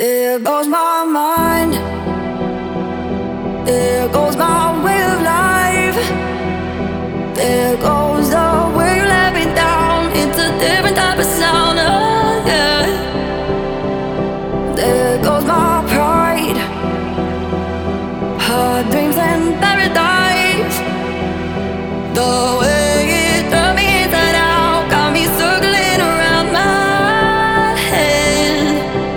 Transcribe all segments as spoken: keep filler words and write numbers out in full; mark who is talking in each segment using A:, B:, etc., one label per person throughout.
A: There goes my mind, there goes my way of life, there goes the way you let me down. It's a different type of sound, oh yeah. There goes my pride, hard dreams and paradise. The way it turned me inside out got me circling around my head.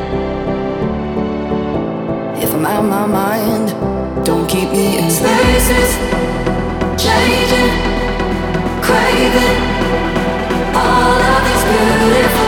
A: If I'm out of my mind, don't keep me in spaces, changing, craving all of these beautiful